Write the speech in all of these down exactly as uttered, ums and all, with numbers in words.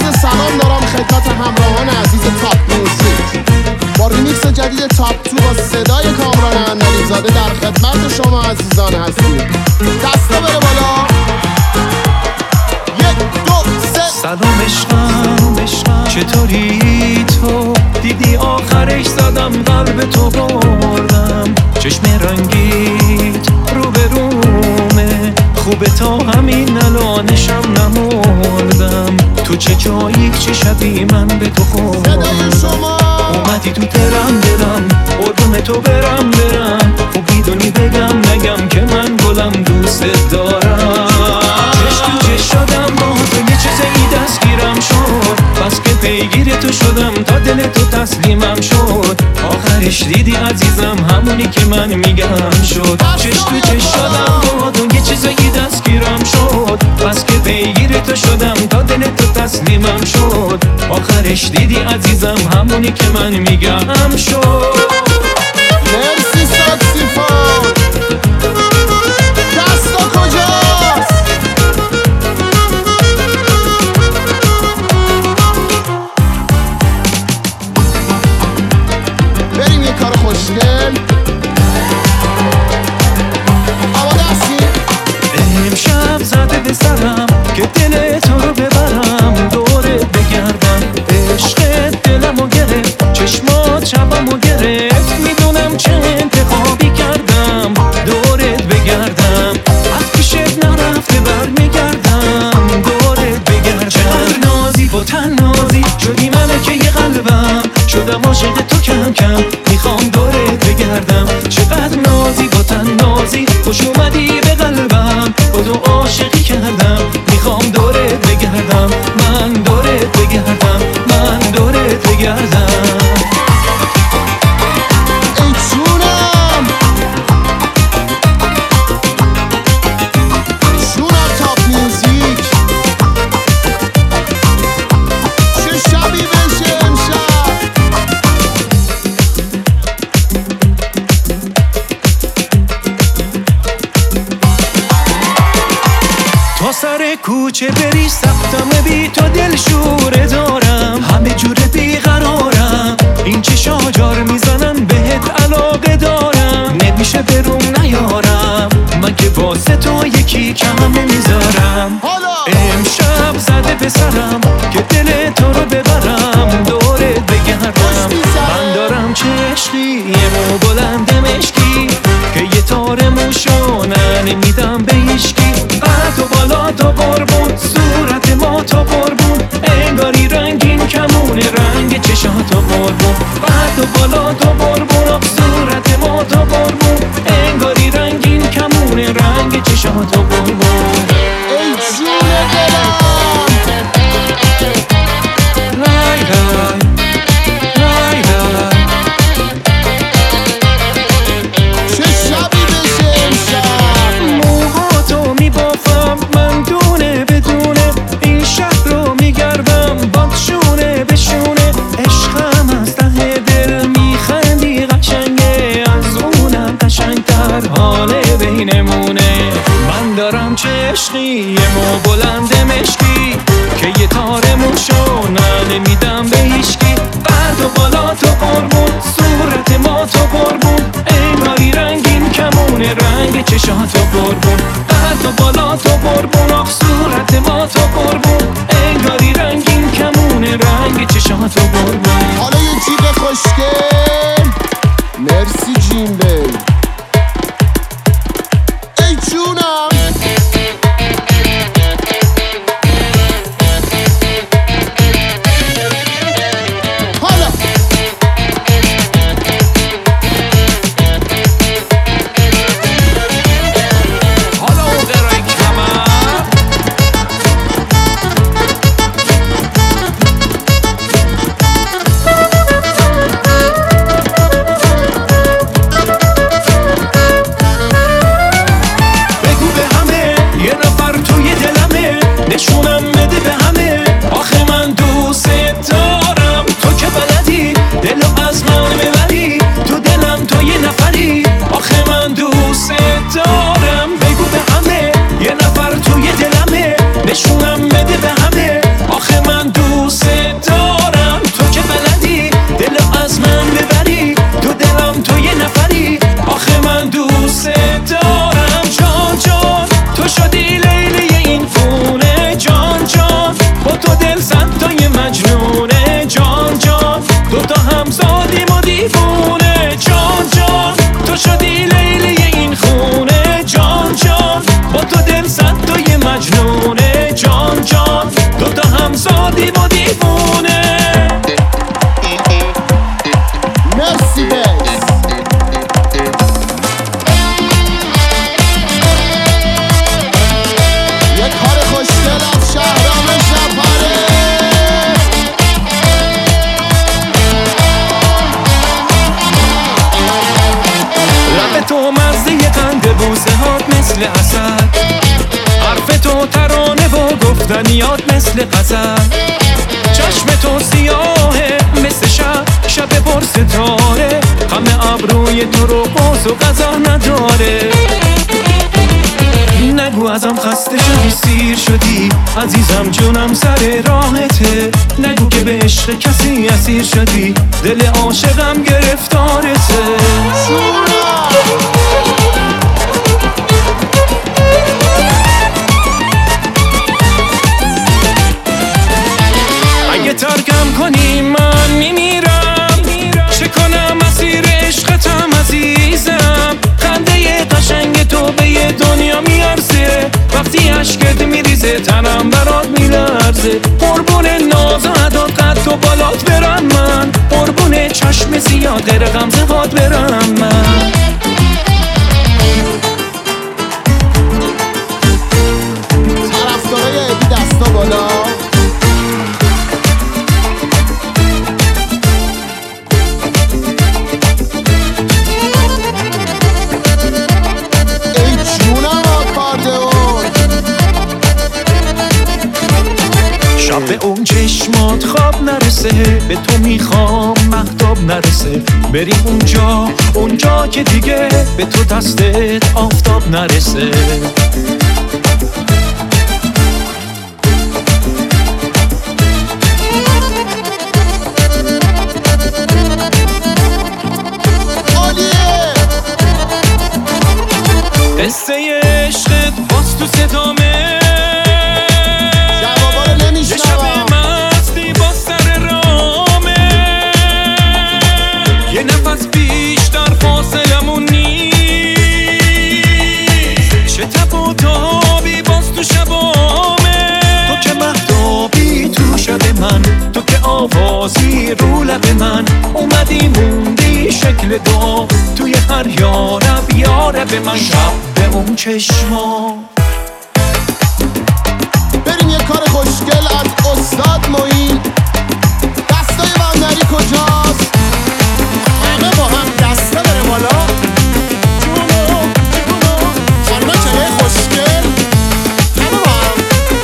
عرض سلام دارم خدمت همراهان عزیز تاپ میوزیک. با ریمیکس جدید تاپ تو با صدای کامران اندلیزاده در خدمت شما عزیزان هستیم. دستا بره بالا. یک دو سه. سلام عشقم عشقم چطوری تو؟ دیدی آخرش زدم قلب تو بردم. چشم رنگیت رو به رومه، خوبه تا همین الانشم نمردم. تو چه جایی چه شبی من به تو خوردم. اومدی تو دلم دلم قربون تو برم برم. خب بیدونی بگم نگم که من گلم دوست دارم. چش تو چش شدم با تو یه چیزی دستگیرم شد. بس که پیگیر تو شدم تا دل تو تسلیمم شد. آخرش دیدی عزیزم همونی که من میگم شد. چش تو چش شدم با تو یه چیزی دستگیرم شد. بس که پیگیر تو شدم تا دل تو تسلیمم شد. آخرش دیدی عزیزم همونی که من میگم شد. مرسی ساکسیفون. دستا کجاست؟ بریم یه کار خوشگل. آماده هستی؟ امشب زده به سرم که دل تو رو ببرم دورت بگردم. عشقت دلمو گرفت چشمات شبمو گرفت. میدونم چه انتخابی کردم دورت بگردم. از پیشت نرفته بر میگردم دورت بگردم. چقدر نازی با تنازی شدی ملکه قلبم. شدم عاشق تو کم کم میخوام دورت بگردم. چقدر نازی با تنازی خوش اومدی به قلبم. با تو عاشقی کردم میخوام دورت بگردم. من دورت بگردم من دورت بگردم. ای جونم جونم تاپ میوزیک. چه شبی بشه امشب. تا سر کوچه بری سختم بی تو دل شوره دارم. همه جور بیقرارم این چه شاجار میزنن بهت علاقه دارم. نمیشه بروم نیارم من که واسه تو یکی کم نمیذارم. امشب زده به سرم که دل تو رو ببرم دورت بگردم. من دارم چه عشقی یه مو بلند مشکی که یه تار موشانه نمیدم به هیشکی. قد و بالا تا قربون صورت ما تا قربون. انگاری رنگین کمونه رنگ چشات تا قربون. قد و بالا تا قربون صورت ما تا قربون. انگاری رنگین کمونه رنگ چشات تا قربون. ای جون دلم رای رای رای رای. چه شبی بشه امشب. موهاتو میبافم من دونه بدونه. این شهر رو میگردم باد شونه به شونه. عشقم از ته دل میخندی قشنگه. از اونم قشنگتر حال بینمونه. من دارم چه عشقی یه مو بلند مشکی که یه تار موشو نمیدم به هیشکی. قد و بالا تو قربون صورت ما تو قربون. انگاری رنگین کمونه رنگ چشات تو قربون. قد و بالا تو قربون آخ صورت ما تو قربون. انگاری رنگین کمونه رنگ چشات تو قربون. حالا یه جیغ خوشگل. مرسی جیم بی. ای جونم حالا حالا قرنگ کمر اسد، حرف تو ترانه و گفتنیات مثل غزل. چشم تو سیاهه مثل شب، شب پر ستاره، غم ابروی تو رو باز و قضا نداره. نگو ازم خسته شدی، سیر شدی عزیزم، جونم سر راهته. نگو که به عشق کسی اسیر شدی، دل عاشقم گرفتارته. اگه ترکم کنی من میمیرم، چه کنم مسیر عشقتم عزیزم. خنده قشنگ تو به یه دنیا میارزه، وقتی عشقت میریزه تنم برات میلرزه. قربون ناز و عداد قد و بالات برم من، قربون چشم زیاد غیر غمزه هات برم من. طرفدارای ابی دستا بالا. شب به اون چشمات خواب نرسه، به تو میخوام مهتاب نرسه. بریم اونجا اونجا که دیگه به تو دستت آفتاب نرسه. قصه عشقت باز تو صدامه، یه شب مستی با سر رامه. یه نفس بیشتر فاصلمون نیست، چه تب و تابی باز تو شبامه. تو که مهتابی تو شب من، تو که آوازی رو لب من. اومدی موندی شکل دعا توی هر یارب یارب من. شب به اون چشما بریم یه کار خوشگل از استاد معین. دستای بندری کجاست؟ همه با هم دستا بره بالا. جونو جونو خانمه چهره خوشگل، همه با هم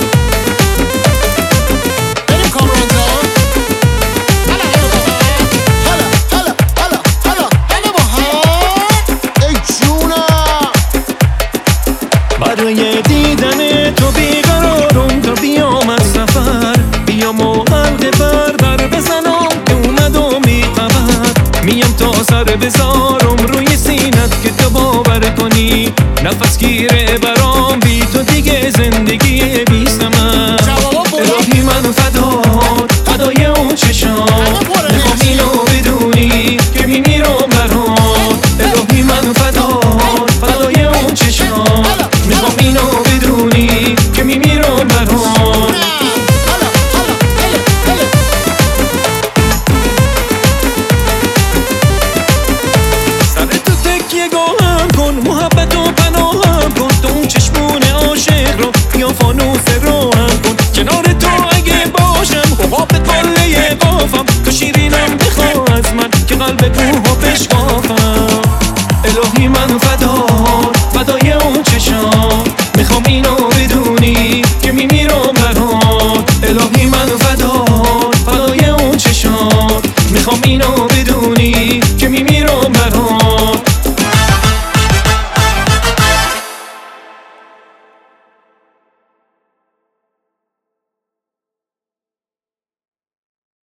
بریم کامران جان. هلا هلا هلا هلا هلا همه با هم. ای جونم برای دیدن تو بیقرارم، تا بیام از سفر بیام و حلقه بر بر بزنم که اومد و میخبر. میم تا سر بذارم روی سینت که تو باور کنی، نفس گیره برام بی تو دیگه زندگی بی ثمر. الهی من فدات فدای اون چشام، میخوام اینو بدونی که میمیرم برات. الهی من فدات فدای اون چشام، میخوام اینو بدونی که میمیرم برات. سر تو تکیه گاهم کن، محبت و پناهم کن. تو اون چشمون عاشق رو یا فانوس